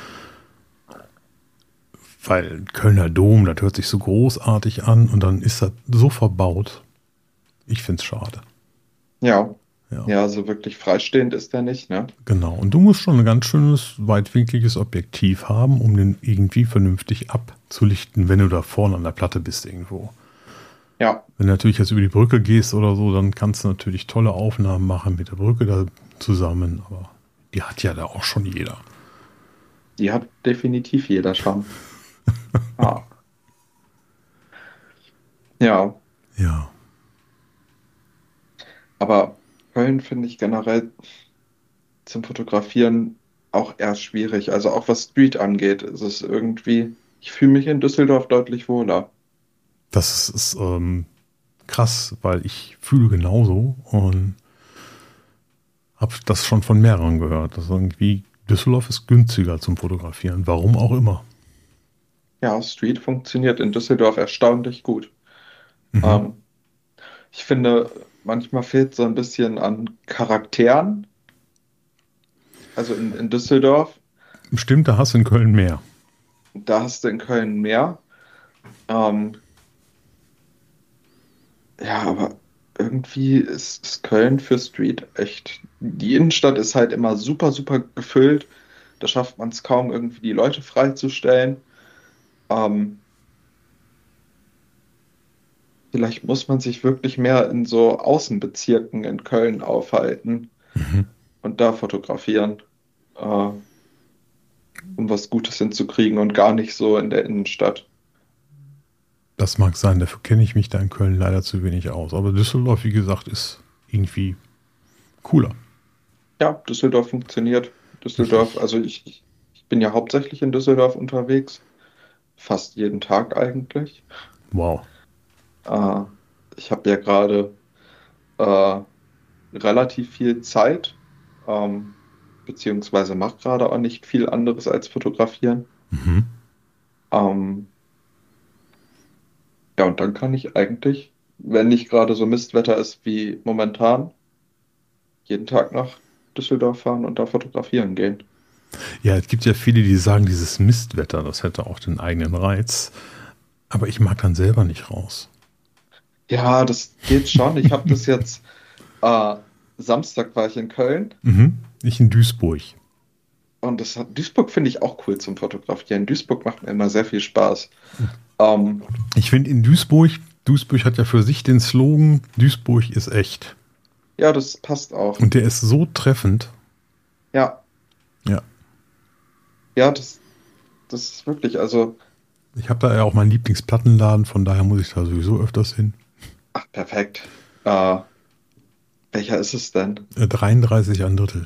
Weil Kölner Dom, das hört sich so großartig an und dann ist das so verbaut. Ich finde es schade. Ja, Ja, ja, so wirklich freistehend ist der nicht, ne? genau. Und du musst schon ein ganz schönes, weitwinkliges Objektiv haben, um den irgendwie vernünftig abzulichten, wenn du da vorne an der Platte bist irgendwo. Ja, Wenn du natürlich jetzt über die Brücke gehst oder so, dann kannst du natürlich tolle Aufnahmen machen mit der Brücke da zusammen, aber die hat ja da auch schon jeder. die hat definitiv jeder schon. Ah, ja, Ja. aber Köln finde ich generell zum Fotografieren auch eher schwierig. Also auch was Street angeht, ist es irgendwie, ich fühle mich in Düsseldorf deutlich wohler. Das ist ähm, krass, weil ich fühle genauso und habe das schon von mehreren gehört, dass irgendwie Düsseldorf ist günstiger zum Fotografieren. Warum auch immer. Ja, Street funktioniert in Düsseldorf erstaunlich gut. Mhm. Ähm, ich finde, manchmal fehlt so ein bisschen an Charakteren. Also in, in Düsseldorf, Stimmt, da hast du in Köln mehr. da hast du in Köln mehr. Ähm, ja, aber irgendwie ist, ist Köln für Street echt. Die Innenstadt ist halt immer super, super gefüllt. Da schafft man es kaum, irgendwie die Leute freizustellen. Ähm, vielleicht muss man sich wirklich mehr in so Außenbezirken in Köln aufhalten Mhm. und da fotografieren, äh, um was Gutes hinzukriegen und gar nicht so in der Innenstadt. Das mag sein, dafür kenne ich mich da in Köln leider zu wenig aus. Aber Düsseldorf, wie gesagt, ist irgendwie cooler. Ja, Düsseldorf funktioniert. Düsseldorf, Richtig. also ich, ich ich bin ja hauptsächlich in Düsseldorf unterwegs, fast jeden Tag eigentlich. Wow. Äh, ich habe ja gerade äh, relativ viel Zeit, ähm, beziehungsweise mache gerade auch nicht viel anderes als fotografieren. Mhm. Ähm, ja, und dann kann ich eigentlich, wenn nicht gerade so Mistwetter ist wie momentan, jeden Tag nach Düsseldorf fahren und da fotografieren gehen. Ja, es gibt ja viele, die sagen, dieses Mistwetter, das hätte auch den eigenen Reiz. Aber ich mag dann selber nicht raus. Ja, das geht schon. Ich habe das jetzt, äh, Samstag war ich in Köln Mhm. Ich in Duisburg. und das hat, Duisburg finde ich auch cool zum Fotografieren. Duisburg macht mir immer sehr viel Spaß. Ähm, Ich finde in Duisburg, Duisburg hat ja für sich den Slogan, Duisburg ist echt. ja, das passt auch. Und der ist so treffend. Ja, Ja. ja, das, das ist wirklich, also, Ich habe da ja auch meinen Lieblingsplattenladen, von daher muss ich da sowieso öfters hin. ach, perfekt. Äh, welcher ist es denn? Äh, dreiunddreißig ein Drittel.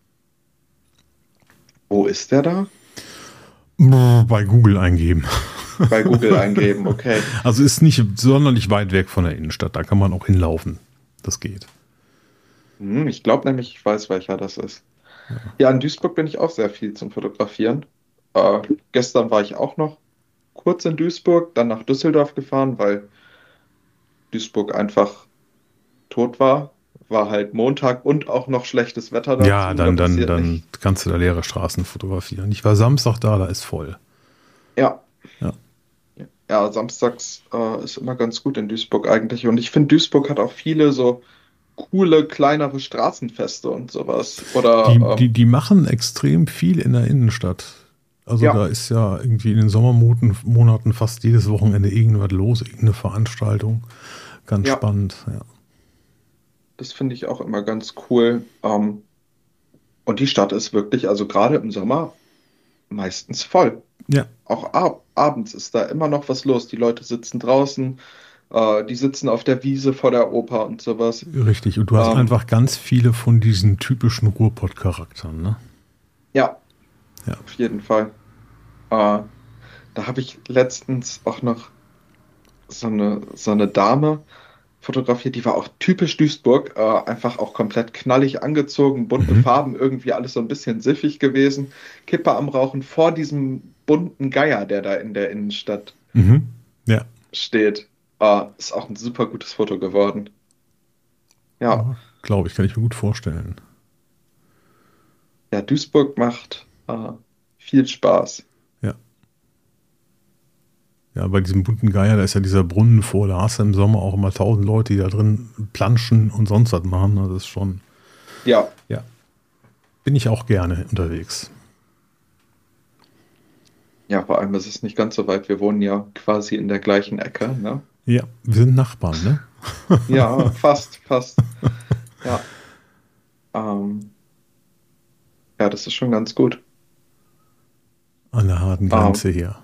Wo ist der da? Brr, Bei Google eingeben. Bei Google eingeben, okay. Also ist nicht sonderlich weit weg von der Innenstadt. Da kann man auch hinlaufen. Das geht. Hm, ich glaube nämlich, ich weiß, welcher das ist. Ja, in Duisburg bin ich auch sehr viel zum Fotografieren. Äh, gestern war ich auch noch kurz in Duisburg, dann nach Düsseldorf gefahren, weil Duisburg einfach tot war. War halt Montag und auch noch schlechtes Wetter Ja, dazu. Da dann, dann, passiert dann nicht. kannst du da leere Straßen fotografieren. Ich war Samstag da, da ist voll. Ja, Ja. ja, samstags äh, ist immer ganz gut in Duisburg eigentlich. Und ich finde, Duisburg hat auch viele so coole, kleinere Straßenfeste und sowas. Oder, Die, die, ähm, die machen extrem viel in der Innenstadt. Also da ja, ist ja irgendwie in den Sommermonaten Monaten fast jedes Wochenende irgendwas los, irgendeine Veranstaltung. Ganz ja, spannend, ja. das finde ich auch immer ganz cool. Ähm, und die Stadt ist wirklich, also gerade im Sommer, meistens voll. Ja, Auch ab abends ist da immer noch was los. Die Leute sitzen draußen, äh, die sitzen auf der Wiese vor der Oper und sowas. richtig. Und du hast Ähm, einfach ganz viele von diesen typischen Ruhrpott-Charakteren, ne? ja, Ja. auf jeden Fall. Äh, da habe ich letztens auch noch so eine, so eine Dame fotografiert, die war auch typisch Duisburg, äh, einfach auch komplett knallig angezogen, bunte Mhm. Farben, irgendwie alles so ein bisschen siffig gewesen, Kippe am Rauchen vor diesem bunten Geier, der da in der Innenstadt Mhm. Ja. steht. Äh, ist auch ein super gutes Foto geworden. Ja, Ja, glaube ich, kann ich mir gut vorstellen. ja, Duisburg macht äh, viel Spaß. Ja. Ja, bei diesem bunten Geier, da ist ja dieser Brunnen vor, da hast du im Sommer auch immer tausend Leute, die da drin planschen und sonst was machen. Das ist schon, Ja, ja, bin ich auch gerne unterwegs. ja, vor allem ist es nicht ganz so weit. Wir wohnen ja quasi in der gleichen Ecke, ne? Ja, wir sind Nachbarn, ne? Ja, fast, fast. Ja, ähm, ja, das ist schon ganz gut. An der harten Ähm, Grenze hier.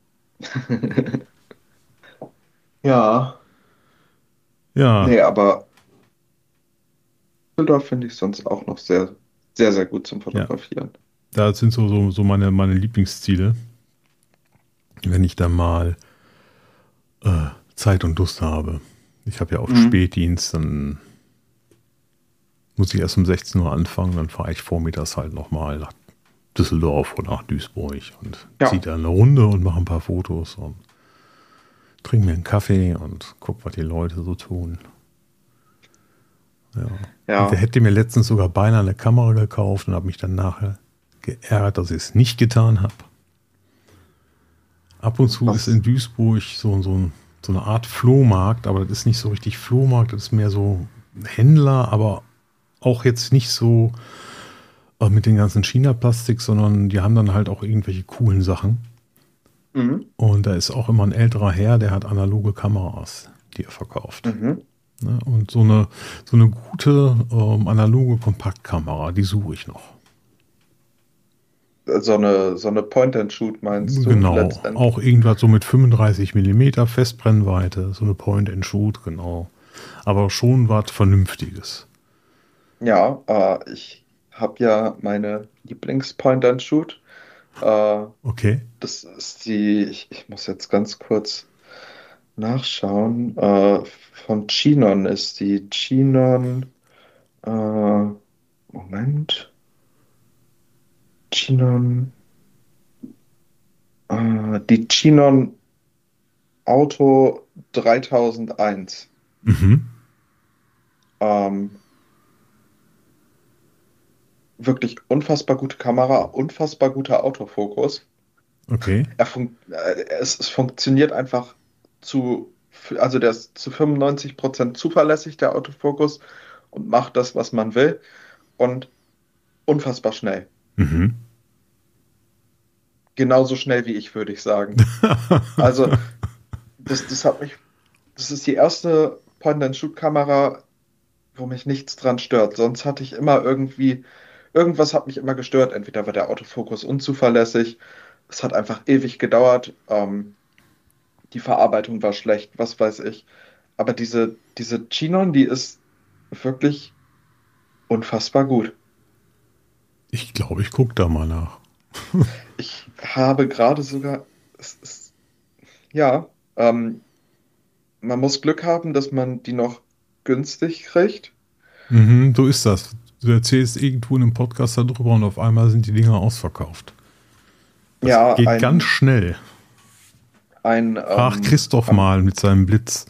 ja, Ja, nee, aber Düsseldorf finde ich sonst auch noch sehr, sehr, sehr gut zum ja. Fotografieren. Da sind so, so, so meine, meine Lieblingsziele, wenn ich dann mal äh, Zeit und Lust habe. Ich habe ja oft Mhm. Spätdienst, dann muss ich erst um sechzehn Uhr anfangen, dann fahre ich vormittags halt nochmal nach Düsseldorf oder nach Duisburg und ziehe Ja, da eine Runde und mache ein paar Fotos und trinke mir einen Kaffee und gucke, was die Leute so tun. Ja. Und der ja, hätte mir letztens sogar beinahe eine Kamera gekauft und habe mich dann nachher geärgert, dass ich es nicht getan habe. Ab und zu ist was, in Duisburg so, so, ein, so eine Art Flohmarkt, aber das ist nicht so richtig Flohmarkt, das ist mehr so Händler, aber auch jetzt nicht so äh, mit den ganzen China-Plastik, sondern die haben dann halt auch irgendwelche coolen Sachen. mhm. Und da ist auch immer ein älterer Herr, der hat analoge Kameras, die er verkauft. Mhm. Ne? Und so eine, so eine gute ähm, analoge Kompaktkamera, die suche ich noch. So eine, so eine Point-and-Shoot meinst du Genau, letztendlich? auch irgendwas so mit fünfunddreißig Millimeter Festbrennweite, so eine Point-and-Shoot, genau. Aber schon was Vernünftiges. Ja, äh, ich habe ja meine Lieblings-Point-and-Shoot. Äh, Okay. das ist die, ich, ich muss jetzt ganz kurz nachschauen. Äh, von Chinon ist die Chinon, äh, Moment, Chinon, äh, die Chinon Auto dreitausendeins. Mhm. Ähm, wirklich unfassbar gute Kamera, unfassbar guter Autofokus. Okay. Er fun äh, es, es funktioniert einfach zu, also der ist zu fünfundneunzig Prozent zuverlässig, der Autofokus, und macht das, was man will. Und unfassbar schnell. Mhm. Genauso schnell wie ich, würde ich sagen. Also, das, das hat mich, das ist die erste Point-and-Shoot-Kamera, wo mich nichts dran stört. Sonst hatte ich immer irgendwie, irgendwas hat mich immer gestört. Entweder war der Autofokus unzuverlässig, es hat einfach ewig gedauert, ähm, die Verarbeitung war schlecht, was weiß ich. Aber diese, diese Chinon, die ist wirklich unfassbar gut. Ich glaube, ich gucke da mal nach. Ich habe gerade sogar, es ist, ja, ähm, man muss Glück haben, dass man die noch günstig kriegt. Mhm, so ist das. Du erzählst irgendwo in einem Podcast darüber und auf einmal sind die Dinger ausverkauft. Das Ja, geht ganz ein, schnell. ein, Ach, ähm, Christoph am- mal mit seinem Blitz.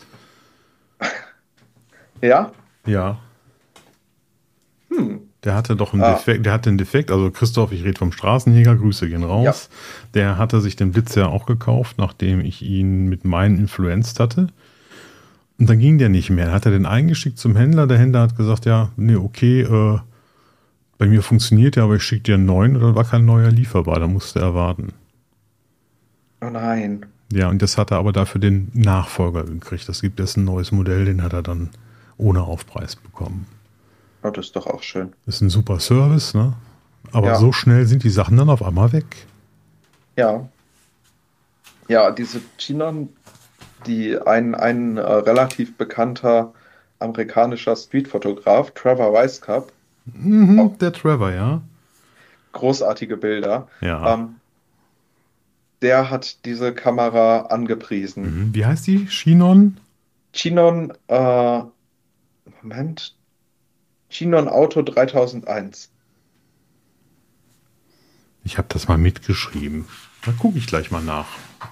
ja, Ja, hm, der hatte doch einen ah, Defekt. Der hatte einen Defekt. Also Christoph, ich rede vom Straßenjäger, Grüße gehen ja, raus. Der hatte sich den Blitz ja auch gekauft, nachdem ich ihn mit meinen influenzt hatte. Und dann ging der nicht mehr. Dann hat er den eingeschickt zum Händler. Der Händler hat gesagt, ja, nee, okay, äh, bei mir funktioniert der, aber ich schicke dir einen neuen. Oder war kein neuer lieferbar. Da musste er warten. oh nein, Ja, und das hat er aber dafür den Nachfolger gekriegt. Das gibt jetzt ein neues Modell, den hat er dann ohne Aufpreis bekommen. oh, das ist doch auch schön. Das ist ein super Service, ne? Aber Ja, so schnell sind die Sachen dann auf einmal weg. ja, ja, diese Chinon, die ein, ein äh, relativ bekannter amerikanischer Streetfotograf, Trevor Weisskopf, Mhm, auch der Trevor, ja. großartige Bilder, Ja. ähm, der hat diese Kamera angepriesen. Mhm. Wie heißt die? Chinon? Chinon, äh, Moment, Chinon Auto dreitausendeins. Ich habe das mal mitgeschrieben. Da gucke ich gleich mal nach.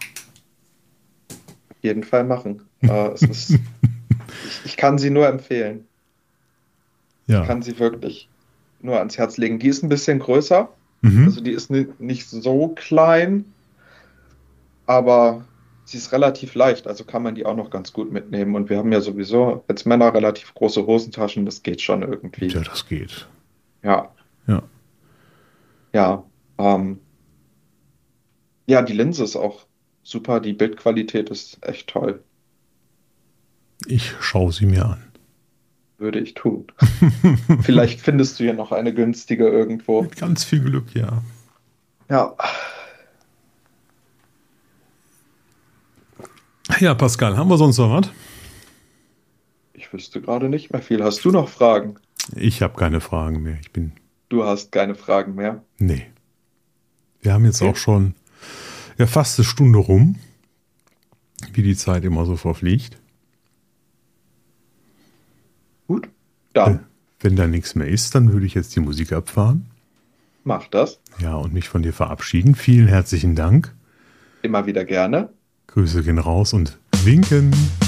Jeden Fall machen. Äh, es ist, ich, ich kann sie nur empfehlen. Ich Ja. kann sie wirklich nur ans Herz legen. Die ist ein bisschen größer, Mhm. also die ist ni- nicht so klein, aber sie ist relativ leicht, also kann man die auch noch ganz gut mitnehmen. Und wir haben ja sowieso als Männer relativ große Hosentaschen, das geht schon irgendwie. Ja, das geht. Ja, Ja. ja. Ähm, ja, die Linse ist auch super, die Bildqualität ist echt toll, Ich schaue sie mir an. würde ich tun. Vielleicht findest du ja noch eine günstige irgendwo. Mit ganz viel Glück, ja. Ja, Ja, Pascal, haben wir sonst noch was? ich wüsste gerade nicht mehr viel. Hast du noch Fragen? Ich habe keine Fragen mehr. Ich bin. Du hast keine Fragen mehr. Nee. Wir haben jetzt Okay, auch schon ja, fast eine Stunde rum, wie die Zeit immer so verfliegt. gut. Äh, Dann Wenn da nichts mehr ist, dann würde ich jetzt die Musik abfahren. mach das. Ja, und mich von dir verabschieden. Vielen herzlichen Dank. Immer wieder gerne. Grüße gehen raus und winken.